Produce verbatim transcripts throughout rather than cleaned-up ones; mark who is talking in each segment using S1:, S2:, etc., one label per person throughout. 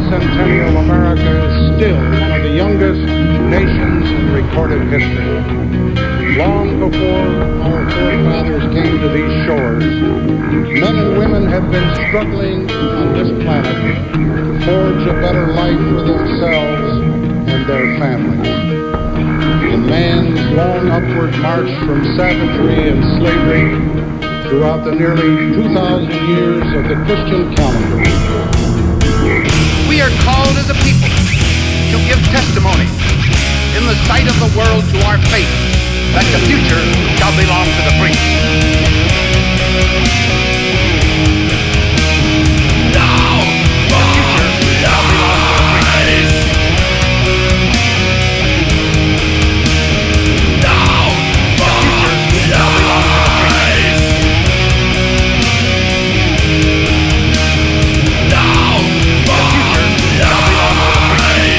S1: bicentennial America is still one of the youngest nations in recorded history. Long before our forefathers came to these shores, men and women have been struggling on this planet to forge a better life for themselves and their families. In man's long upward march from savagery and slavery throughout the nearly two thousand years of the Christian calendar.
S2: We are called as a people to give testimony in the sight of the world to our faith that the future shall belong to the free. Now, the future shall belong to the free. Now, the future shall belong to the free. Now, the future shall belong to the free.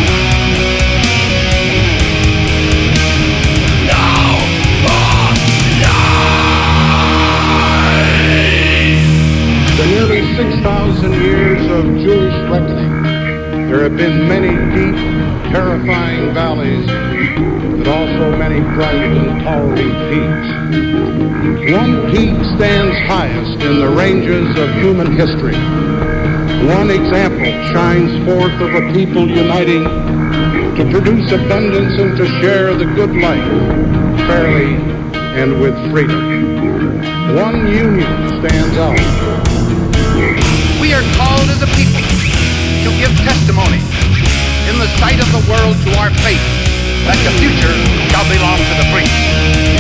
S1: The nearly six thousand years of Jewish reckoning, there have been many deep, terrifying valleys, but also many bright and towering peaks. One peak stands highest in the ranges of human history. One example shines forth of a people uniting to produce abundance and to share the good life fairly and with freedom. One union stands out.
S2: We are called as a people to give testimony in the sight of the world to our faith that the future shall belong to the free.